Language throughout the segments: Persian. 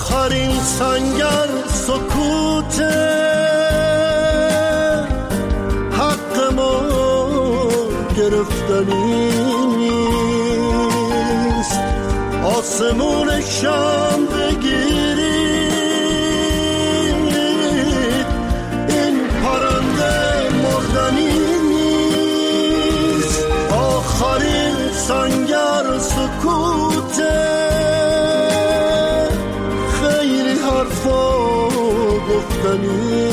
آخرین سنگر سکوته، حق ما گرفتنی نیست. آسمون شام بگیرید، این پرنده مردنی نیست. آخرین سنگر سکوته، خیلی حرفا گفتنی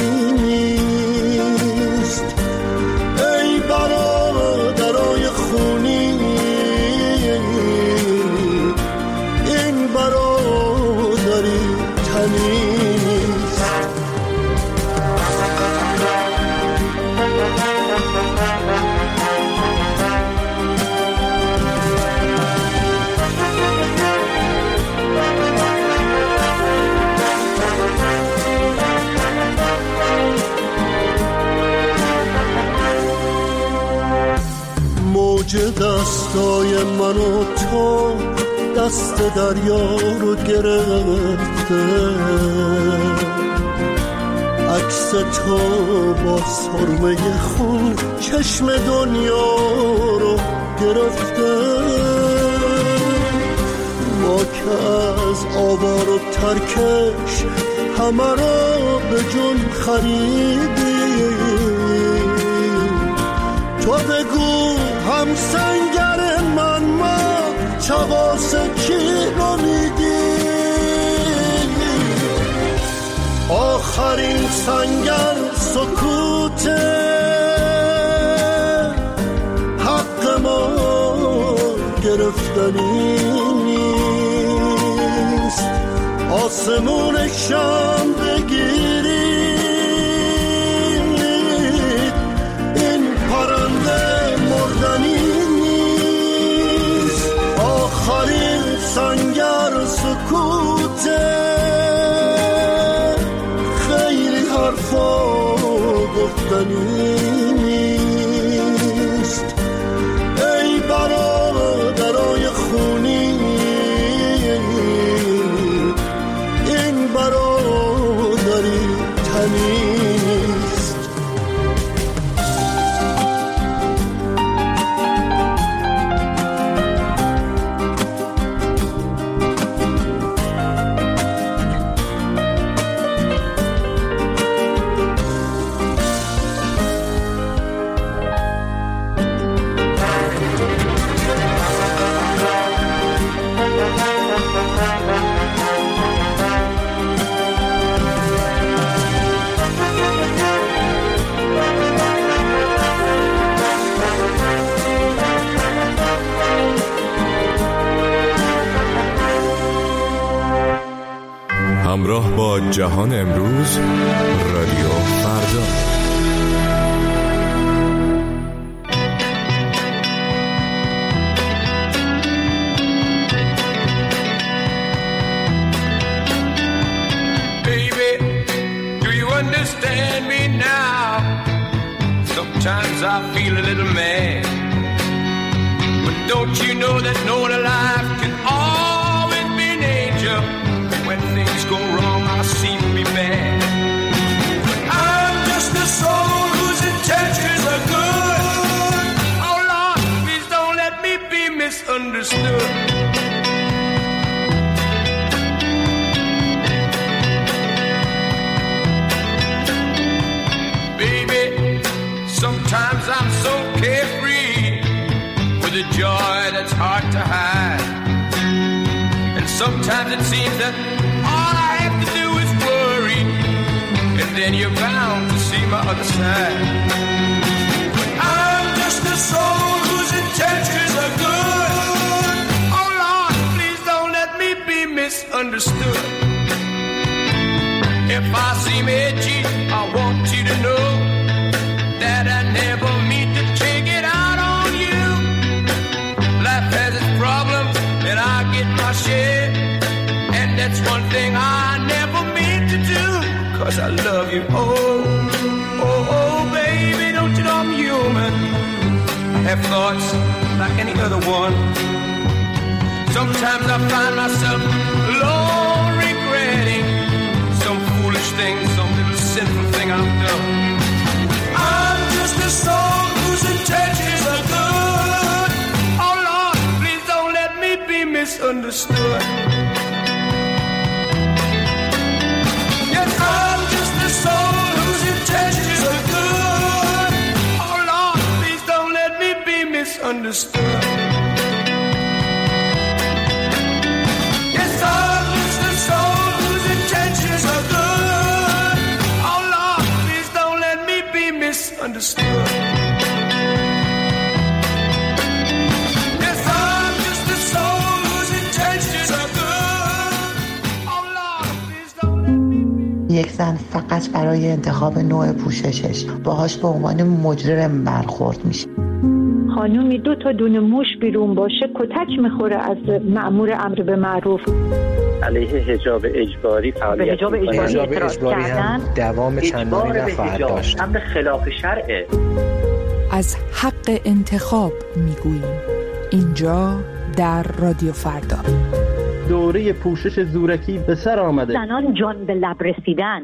نیست. ای برادرای خونی، این برادری تنی نیست. موج دستای من و تو دست دریا رو گرفته، عکس تو با سرمه خون چشم دنیا رو گرفته. ما که از آوار و ترکش همه رو به جون خریدیم، تو بگو هم سنگر من ما چواس کی رو میدی؟ آخرین سنگر سکوته، حق ما گرفتنی نیست. آسمون شام بگیرید، این پرنده مردنی نیست. آخرین سنگر سکوته، خیلی حرفا گفتنی نیست. ای برادرای خونی، این برادری تنی نیست. همراه با جهان امروز، رادیو فردا. Baby, do you understand me now? Sometimes I feel a little mad, but don't you know that no one alive can always be an angel? When things go wrong, I seem to be bad. But I'm just a soul whose intentions are good. Oh Lord, please don't let me be misunderstood. Baby, sometimes I'm so carefree with a joy that's hard to hide. And sometimes it seems that all I have to do is worry, and then you're bound to see my other side. But I'm just a soul whose intentions are good. Oh Lord, please don't let me be misunderstood. If I seem edgy, I want you to know that I never mean to take it out on you. Life has its problems, and I get my share. And that's one thing I never mean to do, 'cause I love you. Oh, oh, oh, baby, don't you know I'm human? I have thoughts like any other one. Sometimes I find myself alone regretting misunderstood. Yes, I'm just a soul whose intentions are good. Oh Lord, please don't let me be misunderstood. Yes, I'm just a soul whose intentions are good. Oh Lord, please don't let me be misunderstood. یک زن فقط برای انتخاب نوع پوششش باهاش به عنوان مجرم برخورد میشه. خانومی 2 تا دونه موش بیرون باشه کتک میخوره از مأمور امر به معروف. علیه حجاب اجباری فعالیت حجاب اجباری هم دوام چندانی نخواهد داشت. امر خلاف شرعه. از حق انتخاب میگوییم اینجا در رادیو فردا. دوره پوشش زورکی به سر آمده. زنان جان به لب رسیدن.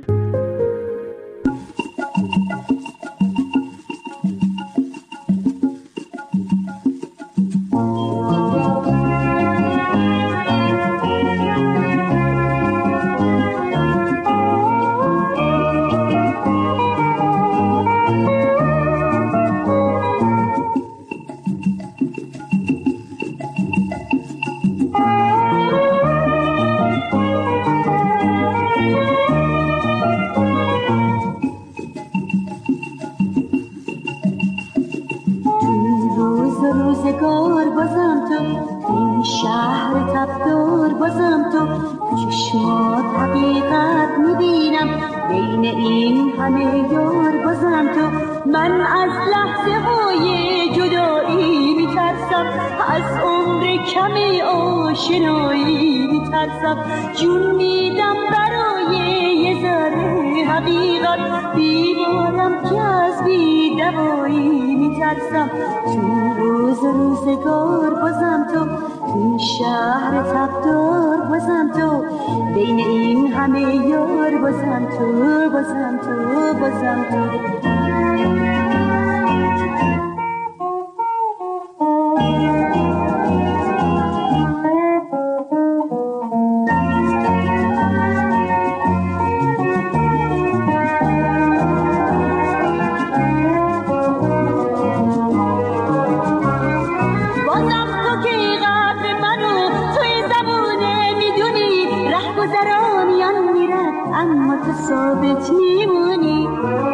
جون میدم برای یه ذره حقیقت بیمارم که از بی دوایی میترسم تو روزگار بازم تو تو شهر تبدار بازم تو بین این همه یار بازم تو بازم تو بازم تو ثابت میمونی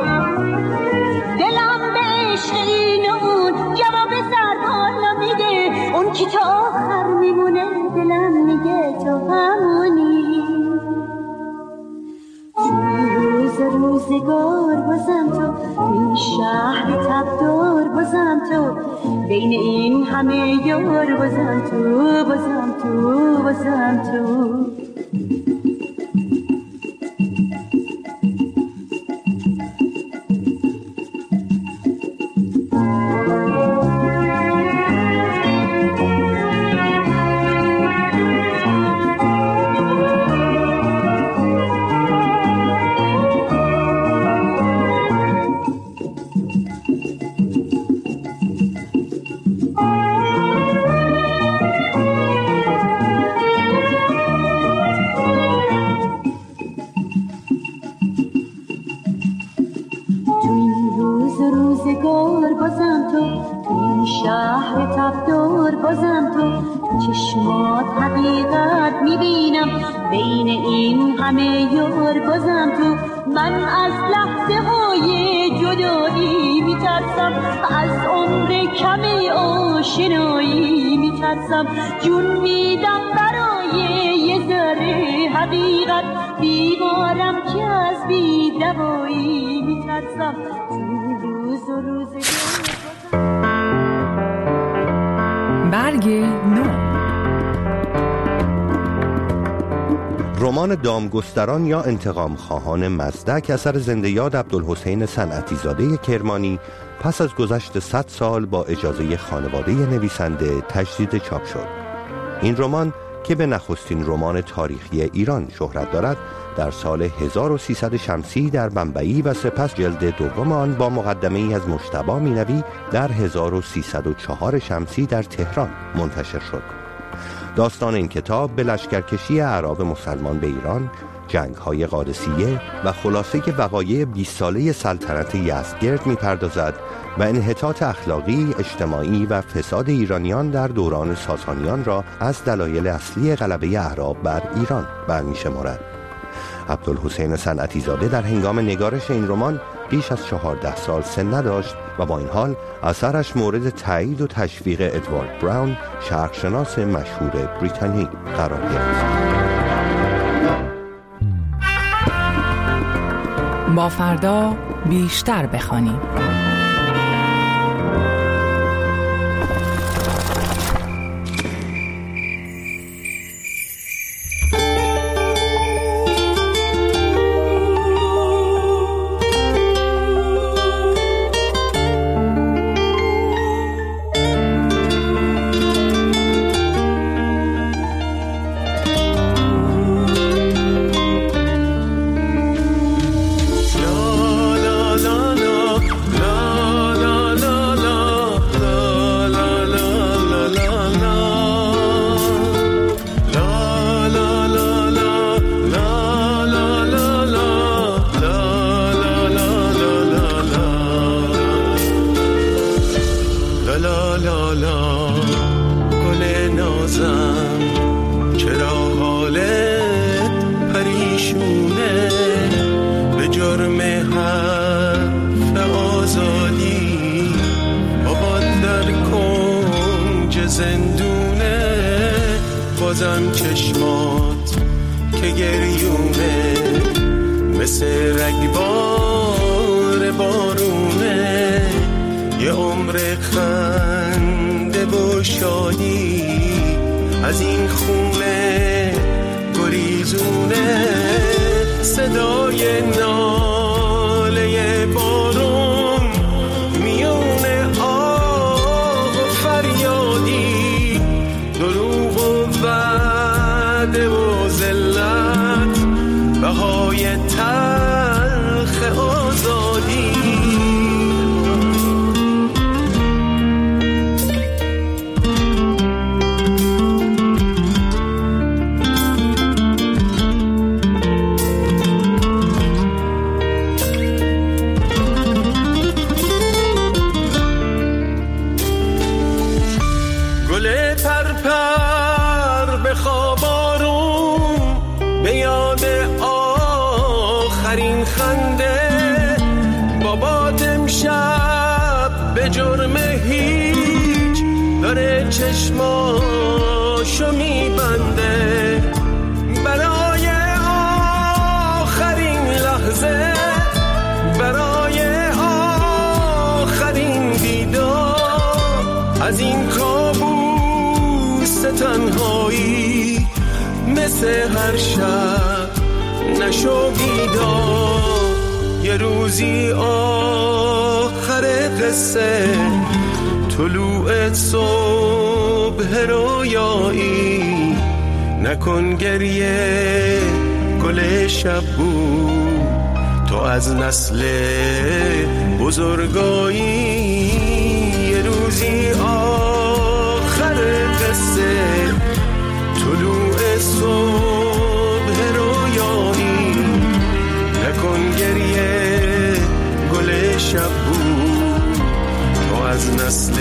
دلم به عشق این و اون جواب سربالا میده اون کی تا آخر میمونه دلم میگه تو همونی تو روزگار بازم تو این شهر تبدار بازم تو بین این همه یار بازم تو بازم تو بازم تو چشمات حقیقت میبینم بین این همه یار بازم تو من از لحظه های جدایی میترسم از عمر کم آشنایی میترسم جون میدم برای یه ذره حقیقت بیمارم که از بی دوایی میترسم تو روز و روزگار برگ نو. رمان دامگستران یا انتقام خواهان مزدک اثر زنده یاد عبدالحسین صنعتی زاده کرمانی پس از گذشت 100 سال با اجازه خانواده نویسنده تجدید چاپ شد. این رمان که به نخستین رمان تاریخی ایران شهرت دارد در سال 1300 شمسی در بمبئی و سپس جلد دوم آن با مقدمه‌ای از مجتبی مینوی در 1304 شمسی در تهران منتشر شد. داستان این کتاب به لشکرکشی اعراب مسلمان به ایران، جنگ‌های قادسیه و خلاصه وقایع 20 ساله سلطنت یزدگرد می‌پردازد و انحطاط اخلاقی، اجتماعی و فساد ایرانیان در دوران ساسانیان را از دلایل اصلی غلبه اعراب بر ایران برمی‌شمارد. عبدالحسین صنعتی‌زاده در هنگام نگارش این رمان بیش از 14 سال سن نداشت و با این حال اثرش مورد تایید و تشویق ادوارد براون، شرقشناس مشهور بریتانیایی قرار گرفت. با فردا بیشتر بخوانیم. بازم چشمات که گریونه مثل رگبار بارونه، یه عمر خنده و شادی از این خونه گریزونه، صدای ناله بارون میونه آه و فریادی، دروغ و وعده و ذلت، بهای تلخ آزادی. چشماشو میبنده برای آخرین لحظه، برای آخرین دیدار از این کابوس تنهایی، مثل هر شب نشو بیدار، یه روزی آخر قصه، طلوع صبح رویایی، نکن گریه گل شب بود، تو از نسل بزرگایی، یه روزی آخر قصه، طلوع صبح رویایی، نکن گریه گل شب بود، از نسل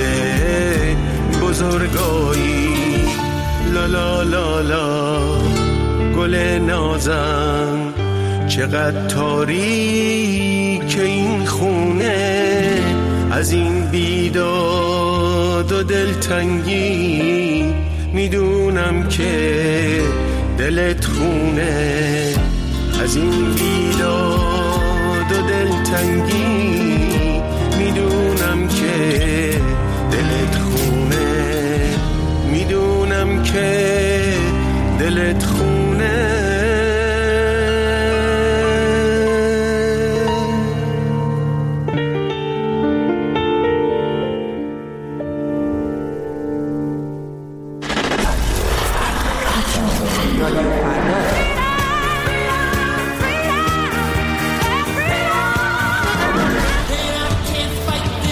بزرگایی. لا لا لا لا گل نازم، چقدر تاریک این خونه، از این بیداد و دلتنگی، میدونم که دلت خونه، از این بیداد و دلتنگی، میدونم که دلت خونه، میدونم که دلت خونه.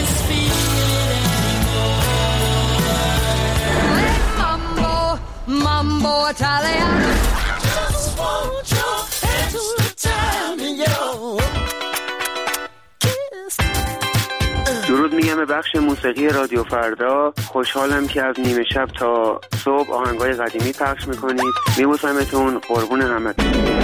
My به بخش موسیقی رادیو فردا. خوشحالم که از نیمه شب تا صبح آهنگای قدیمی پخش میکنید. میبوسمتون، قربون همتون.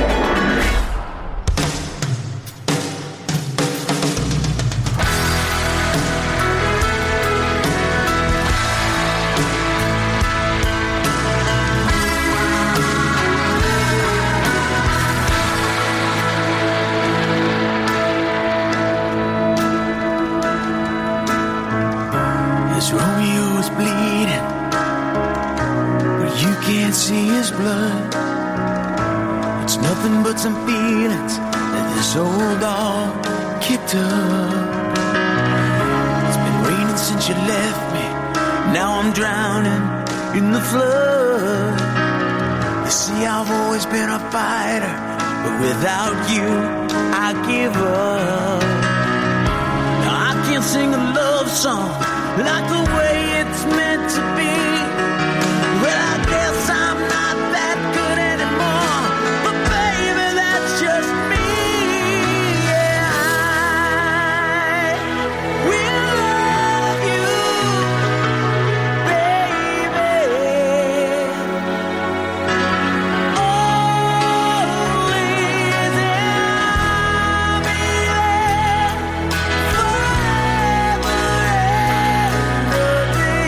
See his blood. It's nothing but some feelings that this old dog kicked up. It's been raining since you left me. Now I'm drowning in the flood. You see, I've always been a fighter, but without you, I give up. Now I can't sing a love song like the way it's meant to be. Well, I guess I'm not that good anymore, but baby, that's just me. Yeah, I will love you, baby. Always I'll be there forever and a day.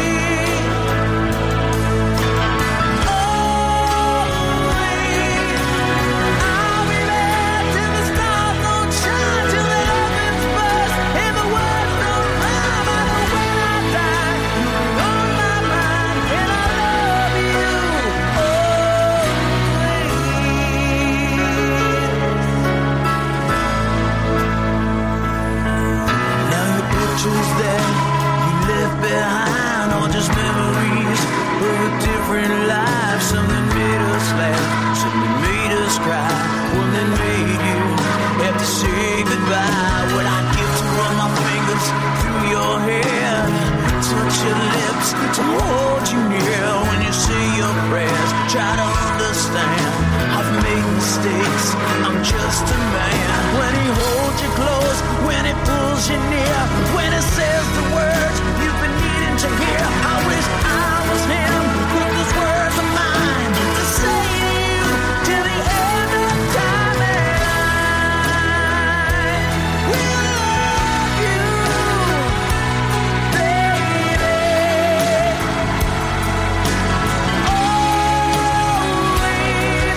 Behind all just memories of a different life. Something made us laugh, something made us cry, one that made you have to say goodbye. What I give to run my fingers through your hair, touch your lips to hold you near. When you say your prayers, try to understand I've made mistakes, I'm just a man. When he holds you close, when he pulls you near, when he says the words you've been needing to hear, I wish I was him with those words of mine to say to you till the end of time. And I will love you, baby. Always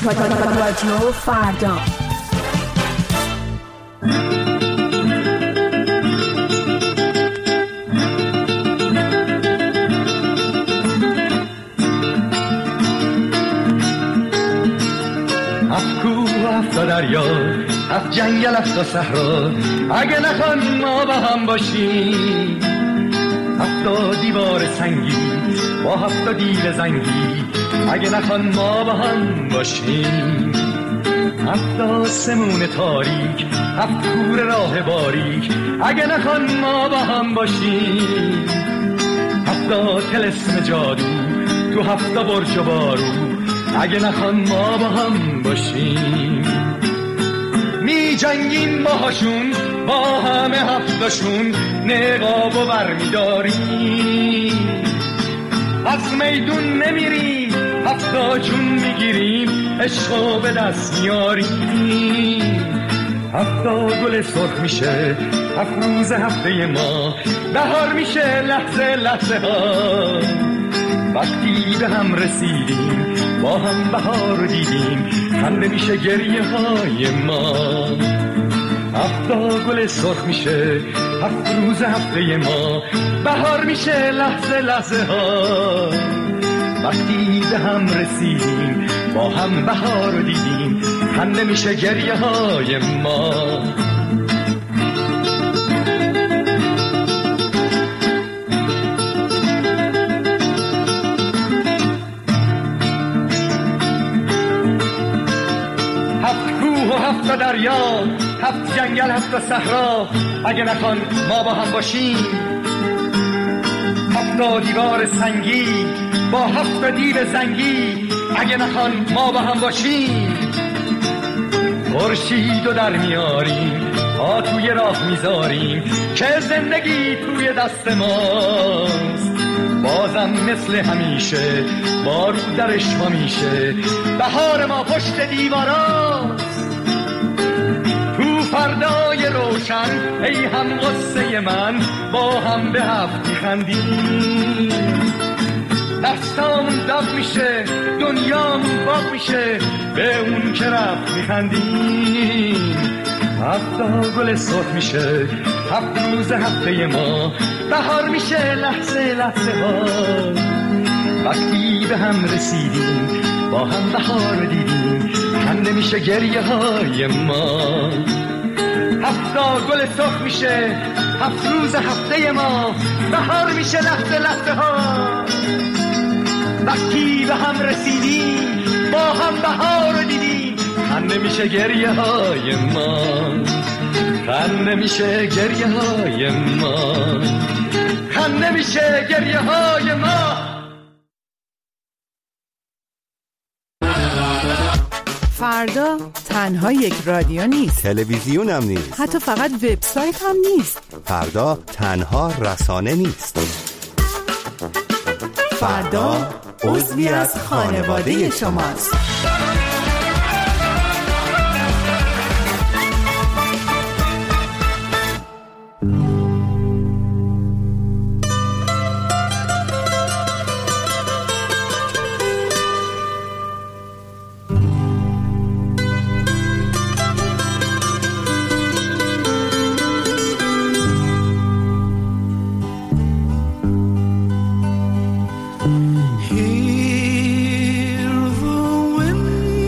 رادیو فردا. هفت دریا، هفت جنگل، هفت صحرا، اگه نخوان ما با هم باشیم. هفت دیوار سنگی با هفت دیو زنگی، اگه نخوان ما با هم باشیم. هفت آسمون تاریک، هفت کور راه باریک، اگه نخوان ما با هم باشیم. هفت طلسم جادو تو هفت برج و بارو، اگه نخوان ما با هم باشیم. می جنگیم باهاشون با همه هفتاشون، نقاب و برمی داریم. از میدون نمیریم، هفتا جون میگیریم، عشقو به دست میاریم. هفتا گل سرخ میشه، هفت روز هفته ما، بهار میشه لحظه لحظه ها. وقتی به هم رسیدیم با هم بهار دیدیم، خنده میشه گریه های ما. هفتا گل سرخ میشه، هفت روز هفته ما، بهار میشه لحظه لحظه ها. وقتی به هم رسیدیم با هم بهار دیدیم، خنده میشه گریه های ما. هفت دریا، هفت جنگل، هفت صحرا، اگه نخوان ما با هم باشیم. هفت دیوار سنگی با هفت دیو زنگی، اگه نخوان ما با هم باشیم. خورشیدو در میاریم، پا توی راه میذاریم، که زندگی توی دست ماست. بازم مثل همیشه بارو درش ما میشه، بهار ما پشت دیواراست. فردای روشن ای هم غصه من، با هم به هفت میخندیم. دستامون داغ میشه، دنیامون باغ میشه، به اون که رفت میخندیم. هفتا گل سرخ میشه، هفت روز هفته ما، بهار میشه لحظه لحظه ها. وقتی به هم رسیدیم با هم بهار دیدیم، خنده میشه گریه های ما. هفتا گل سرخ میشه، هفت روز هفته ما، بهار میشه لحظه لحظه ها. وقتی به هم رسیدیم با هم بهار دیدیم، خنده میشه گریه های ما. خنده میشه گریه های ما، خنده میشه گریه های ما. فردا تنها یک رادیو نیست، تلویزیون هم نیست، حتی فقط وبسایت هم نیست. فردا تنها رسانه نیست. فردا عضوی از خانواده شماست. Hear the wind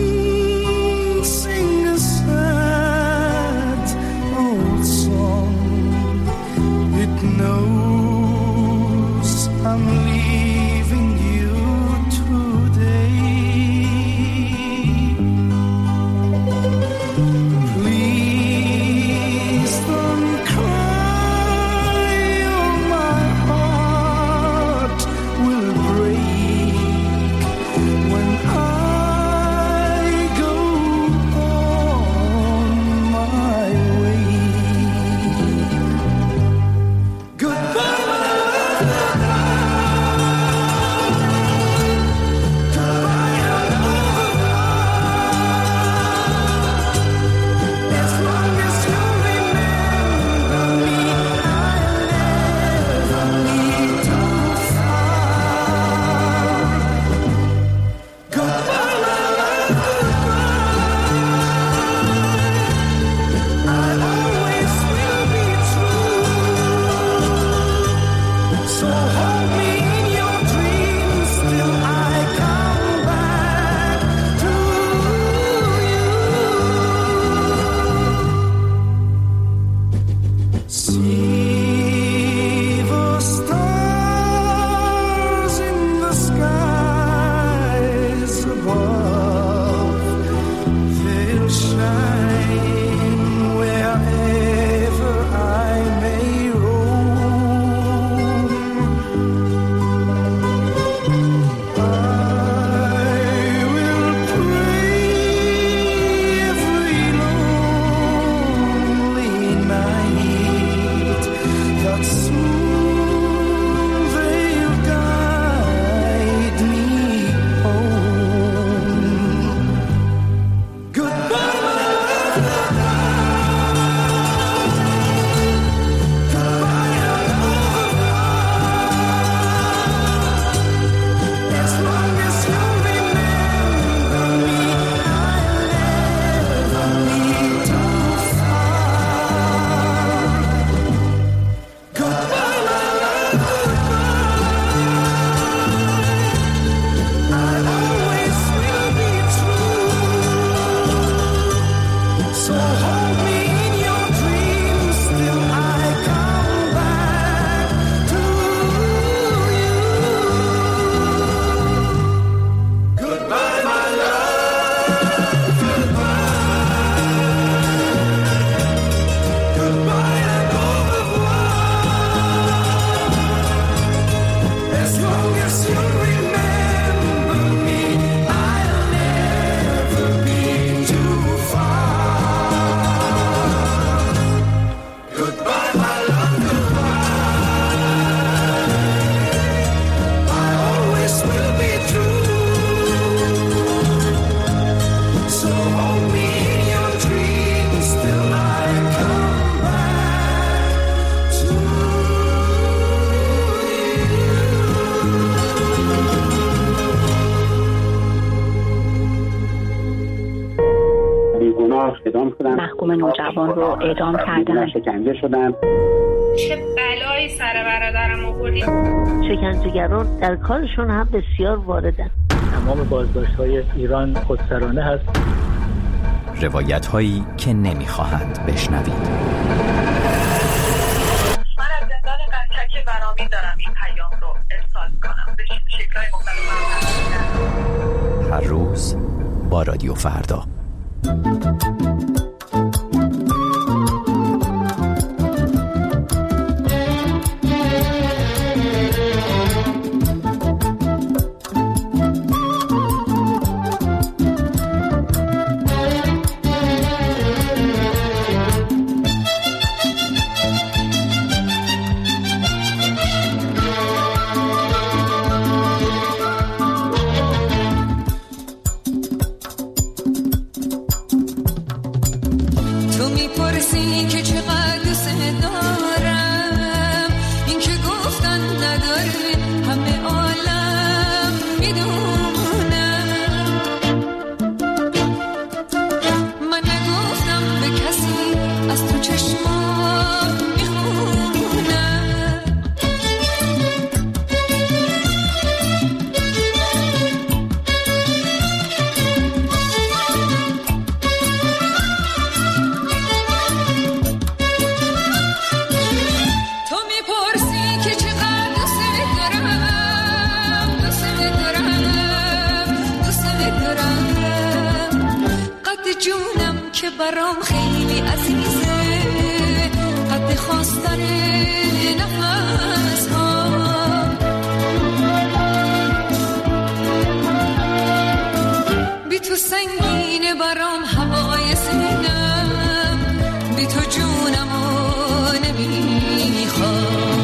دادگاه اعدام شدن. محکوم نوجوان رو اعدام کردن. شکنجه شدن. چه بلایی سر برادرم آوردی. شکنجهگران در کارشون هم بسیار واردن. تمام بازداشت‌های ایران خودسرانه هست. روایت‌هایی که نمی‌خواهند بشنوید. من از زندان قنچک ورامین دارم این پیام رو ارسال می‌کنم به شکل‌های مختلف. هر روز با رادیو فردا. برام خیلی عزیزه قد خواستن نفس ها بی تو سنگینه برام هوای سینم بی تو جونمو نمیخوام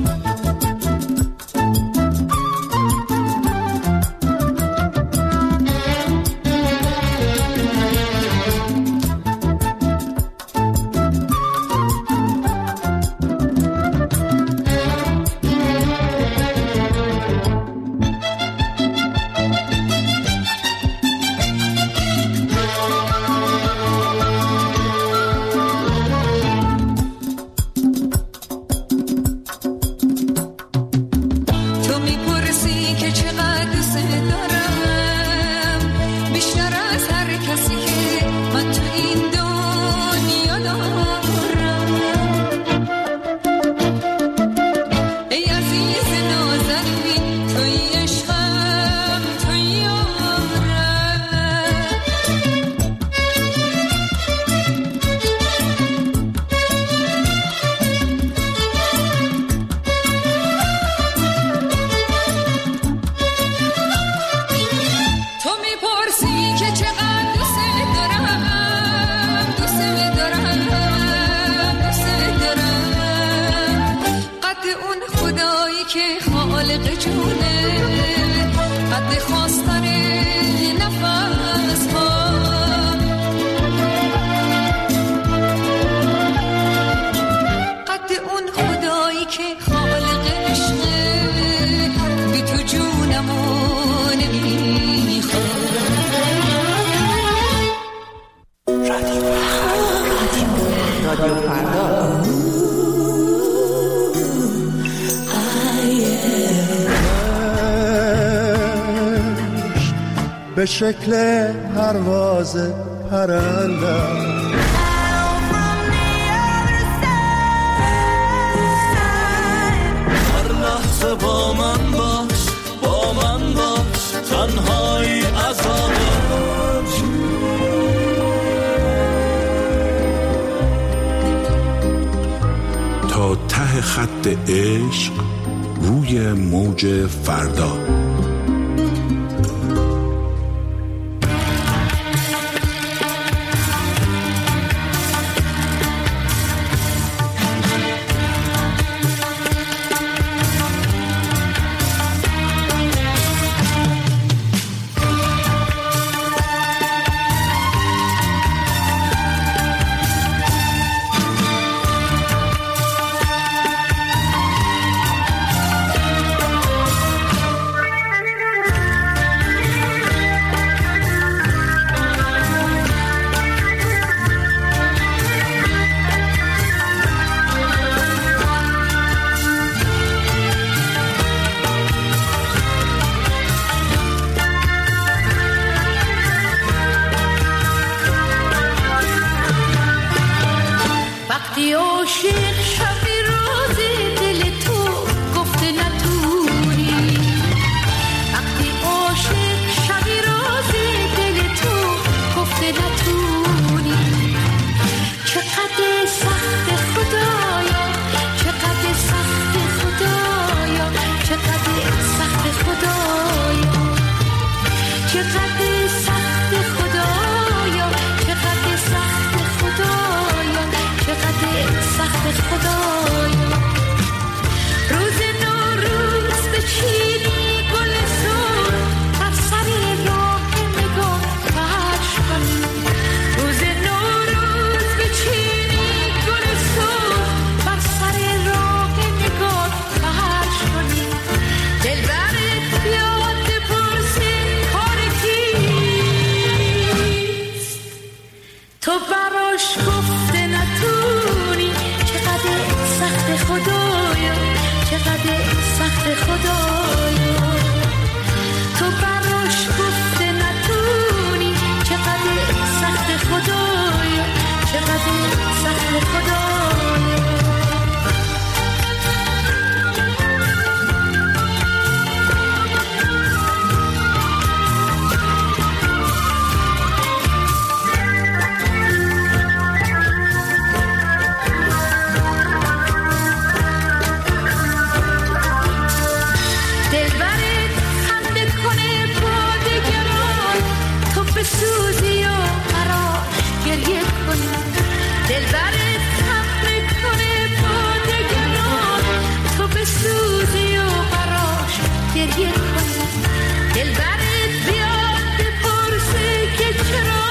به شکل پرواز پرندم هر لحظه با من باش تنهایی عذابم تا ته خط عشق روی موج فردا. چقدر سخت خدایا، چقدر سخت خدایا، چقدر سخت خدایا. روز نوروز بچینی گل سرخ بر سر راه نگاه پخش کنی. روز نوروز بچینی گل سرخ بر سر راه نگاه پخش کنی. دلبرت بیاد بپرسه کار کیست، تو براش گفته نتونی. چقدر سخت خدایا، چقدر سخت خدایا. تو براش گفته نتونی. چقدر سخت خدایا، چقدر سخت خدایا. دلبرت خنده کنه با دگران، تو بسوزی و براش گریه کنی. دلبرت خنده کنه با دگران، تو بسوزی و براش گریه کنی. دلبرت بیاد بپرسه که چرا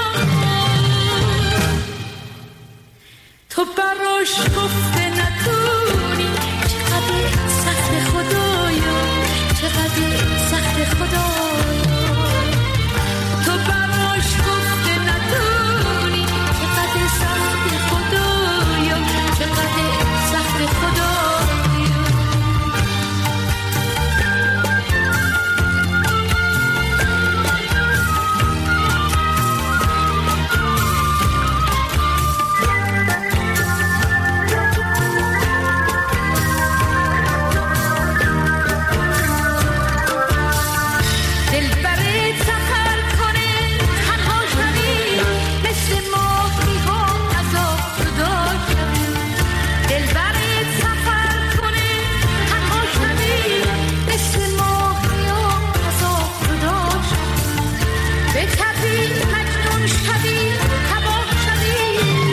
تو براش گفته نتونی. چقدر سخت خدایا، چقدر سخت خدایا. تو براش گفته نتونی. چقدر سخت خدایا، چقدر سخت خدایا. دلبرت سفر کنه تنها شوی، مثل ماهی ها از آب جدا شوی. دلبرت سفر کنه تنها شوی، مثل ماهی ها از آب جدا شوی. بتپی مجنون شوی، تباه شوی.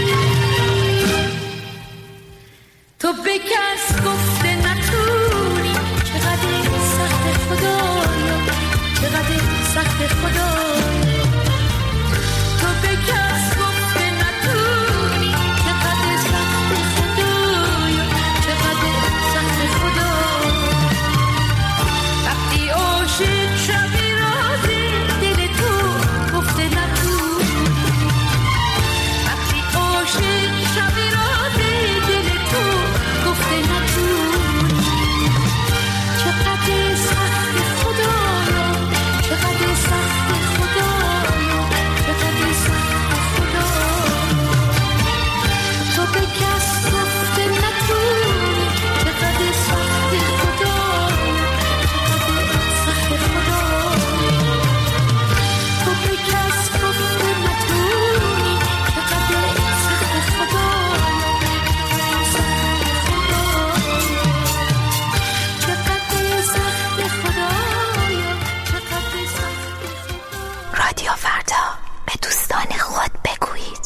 تو به کس گفته نتونی. چقدر سخت خدایا، چقدر سخت خدایا. تو به کس گفته نتونی. چقدر سخت خدایا، چقدر سخت خدایا. وقتی عاشق شوی راز دل تو گفته نتونی. وقتی عاشق شوی راز دل تو گفته نتونی. چقدر سخت خدایا، چقدر سخت خدایا، چقدر سخت خدایا. تو به کس گفته نتونی. چقدر سخت خدایا، چقدر سخت خدایا. تو به کس گفته نتونی. چقدر سخت خدایا، سخت خدایا. چقدر سخت خدایا، چقدر سخت. رادیو فردا، به دوستان خود بگویید.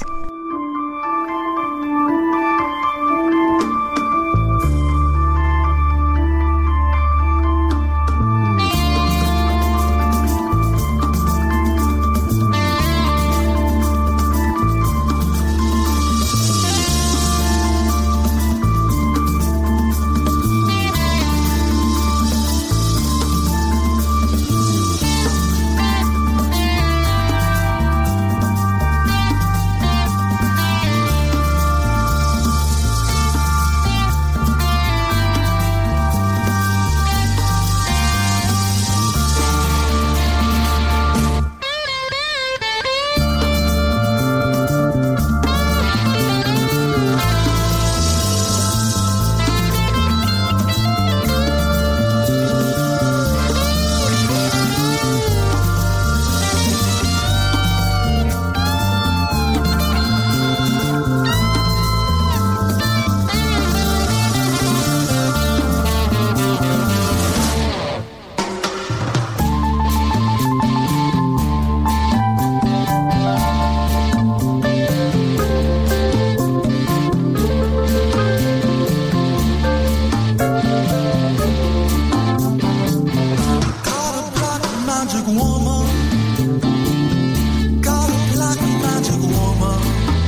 woman.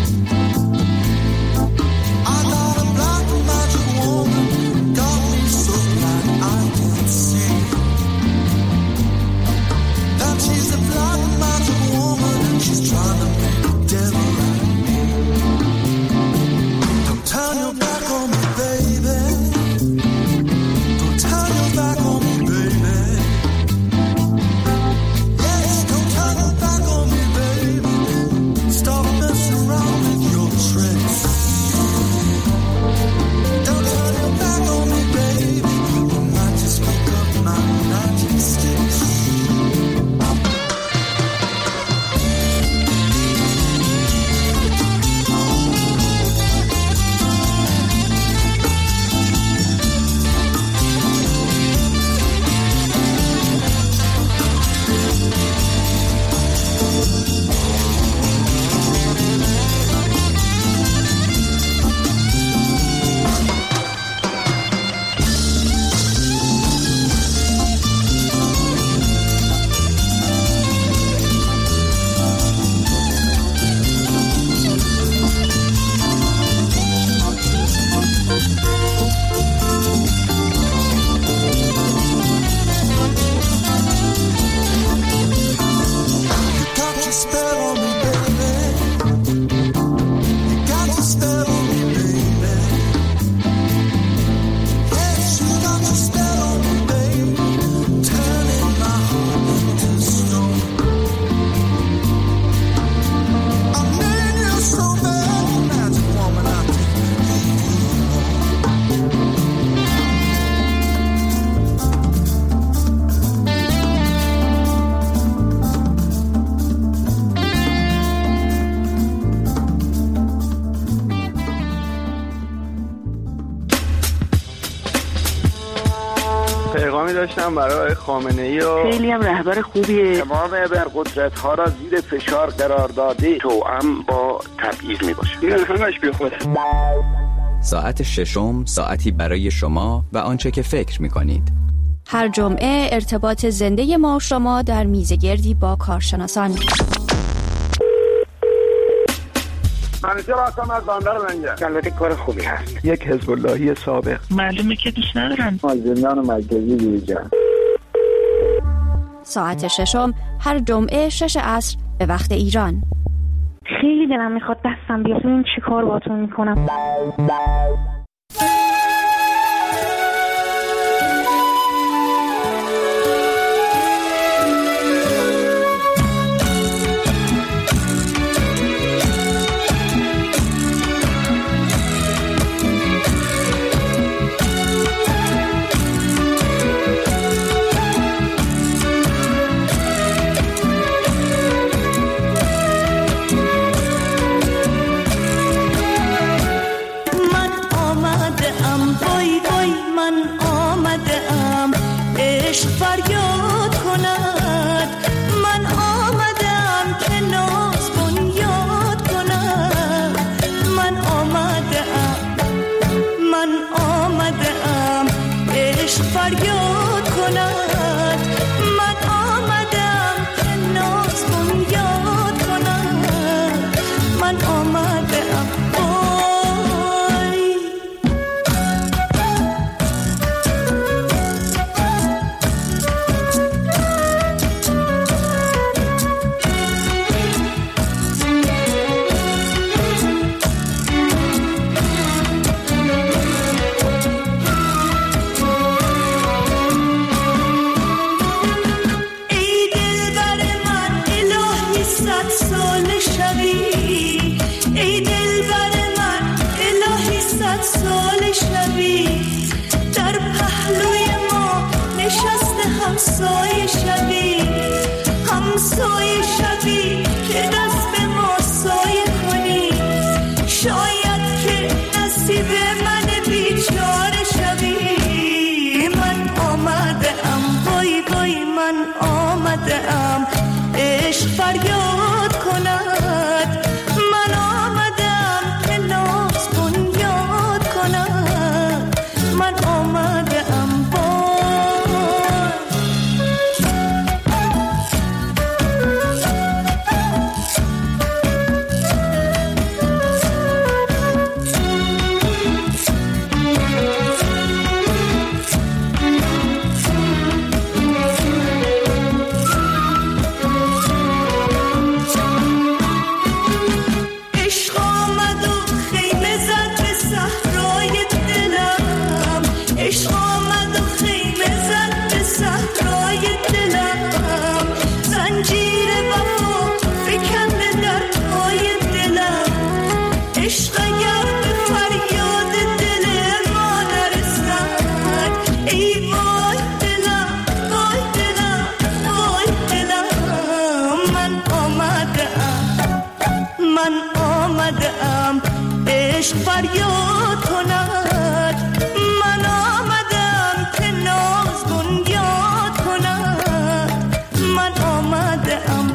I got a black magic woman, got me so blind I can't see that she's a black magic woman and she's trying to make a devil out of me. Don't turn your back on me, baby. Don't turn your back on me, baby. Yes, don't turn your back on me, baby. Stop messing around with your tricks. Don't turn your back on me, baby. I might just pick up my magic sticks. داشتم برای خامنه‌ای و خیلی هم رهبر خوبیه. تمام ابرقدرت‌ها را زیر فشار قرار داده توأم با تبعیض میباشه. این همش بیخوده. ساعت ششم، ساعتی برای شما و آنچه که فکر می‌کنید. هر جمعه ارتباط زنده ما و شما در میزگردی با کارشناسان. منیجر هستم از بندر لنگر. البته کار خوبی هست. یک حزب اللهی سابق. معلومه که دوست ندارن. زندان مرکزی دیجان. ساعت ششم هر جمعه 6 عصر به وقت ایران. خیلی دلم میخواد دستم بیاد ببینم چی کار باهاتون میکنم. فریاد کند من آمدم که ناز بنیاد کند من آمدم عشق فریاد کند من آمدم که ناز بنیاد کند من آمدم همسایه شبی که دست به ما سایه کنی شاید که نصیب من بیچاره شبی من آمدم وای وای من آمدم عشق فریاد کند من آمدم که ناز بنیاد کند من آمدم عشق فریاد کند. من آمدم که ناز بنیاد کند. من آمدم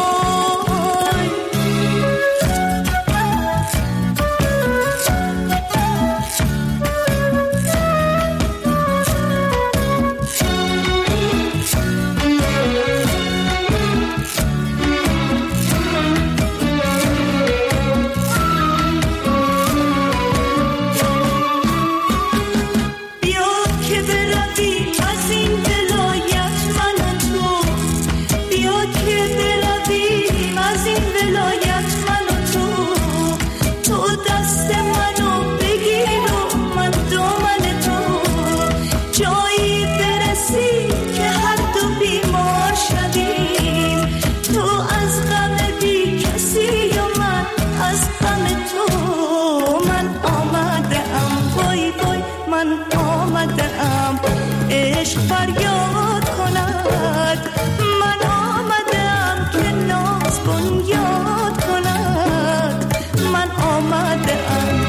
عشق فریاد کند. من آمدم که ناز بنیاد کند. من آمدم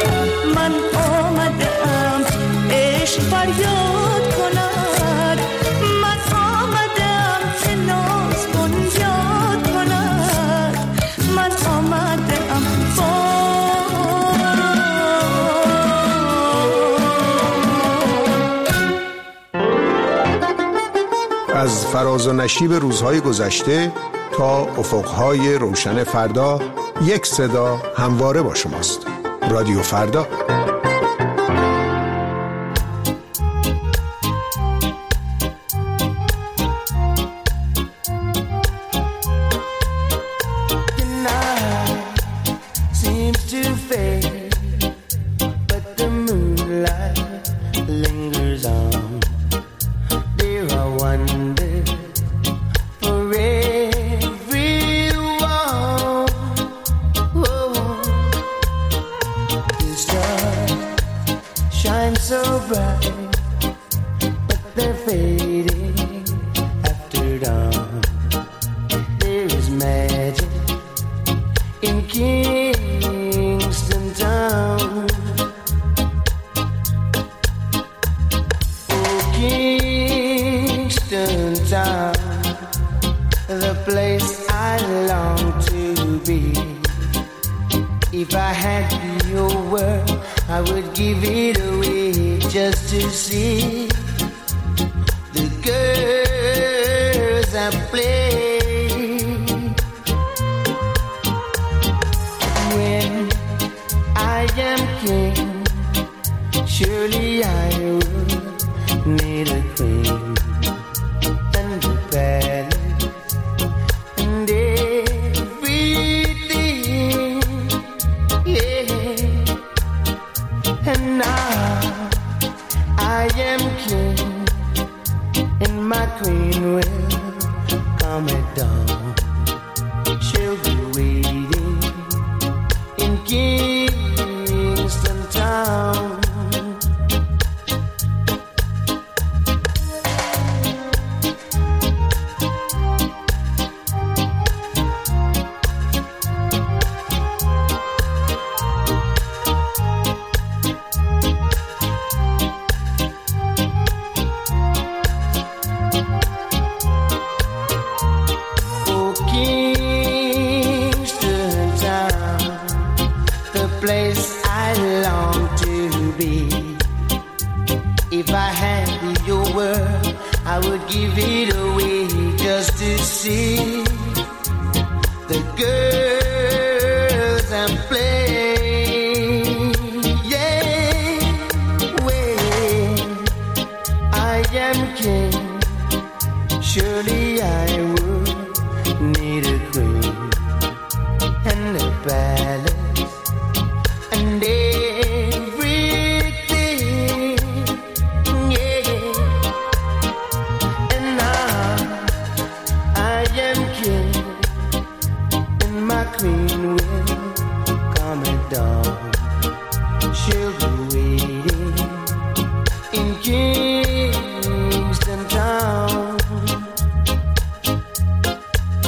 عشق فریاد کند. من آمدم که ناز بنیاد کند. من آمدم از فراز و نشیب روزهای گذشته تا افقهای روشن فردا، یک صدا همواره با شماست. رادیو فردا.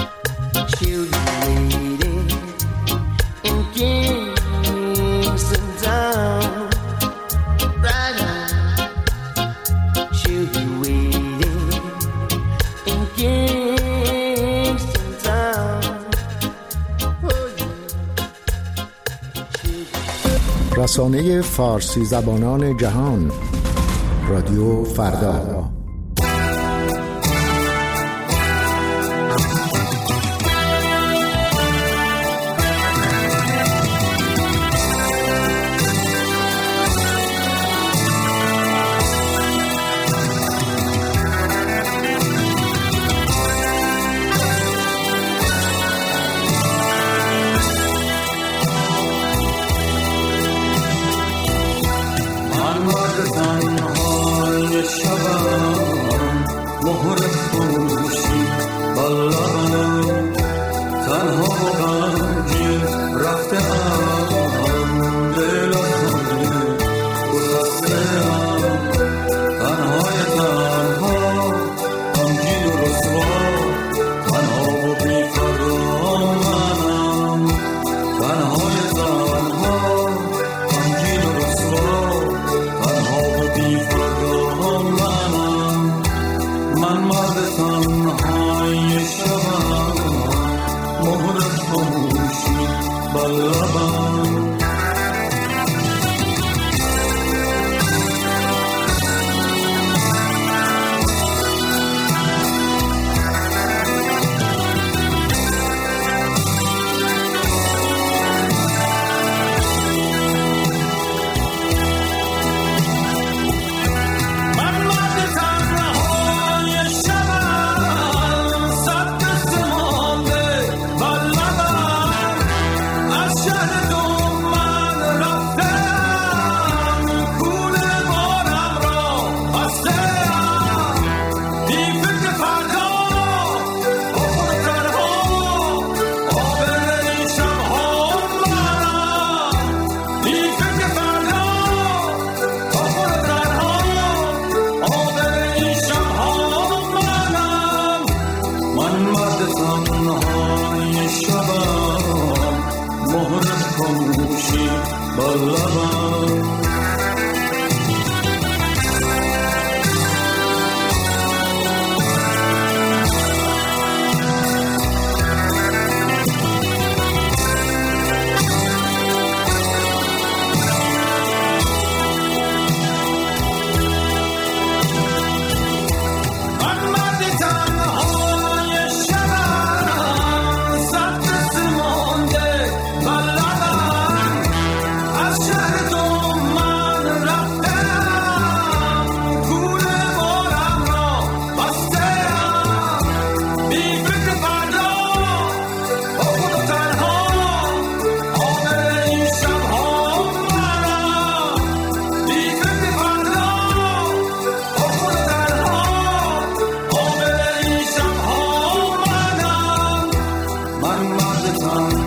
Kingston رسانه فارسی زبانان جهان، رادیو فردا. من مرد تنها